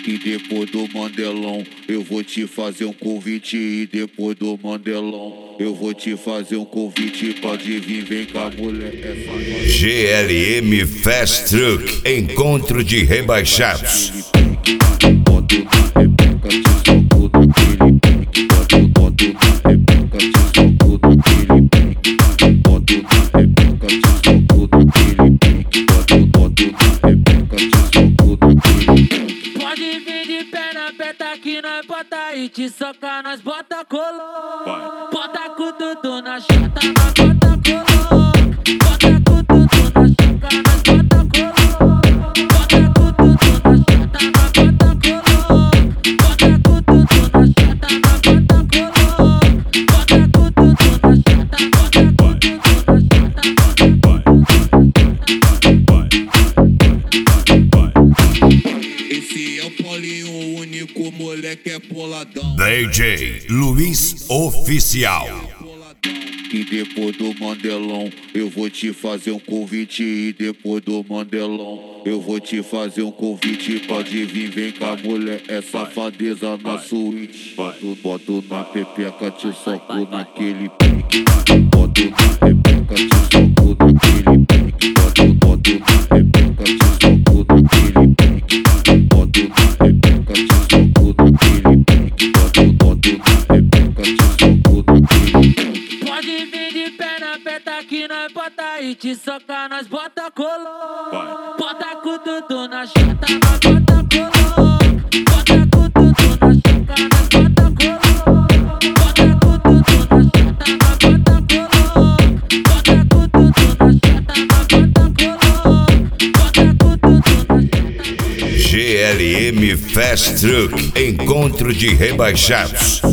E depois do Mandelão, eu vou te fazer um convite. E depois do Mandelão, eu vou te fazer um convite. Pode vir, vem cá, mulher. GLM Fast Truck, encontro de rebaixados. Pode vir de perna aperta que nós bota e te soca, nós bota colou. Bota com tudo na chata, nós bota colou. Bota com tudo na choca, nós bota colou. Bota com tudo na chata, nós bota colou. Bota com tudo na chata, nós bota colou. Bota com tudo na chata, bota com Esse é o Paulinho, o único moleque é boladão. DJ Luiz Oficial. E depois do Mandelão, eu vou te fazer um convite. E depois do Mandelão, eu vou te fazer um convite. Pode vir, vem cá, mulher, é safadeza na suíte. Boto na pepeca, te soco naquele pique. Boto na pepeca, te soco naquele pique. Boto na pepeca, te soco naquele pique. Boto na pepeca, te soco naquele pique. Boto na pepeca, te soco naquele pique. Pode vir de perna aperta que nós bota e te soca, nós bota colou. Bota com tudo na chata, nós bota colou. Bota com tudo na choca, nós bota colou. Bota com tudo na chata, nós bota colou. Bota com tudo na chata, nós bota colou. Bota com tudo na chata. GLM Fast Truck, encontro de rebaixados.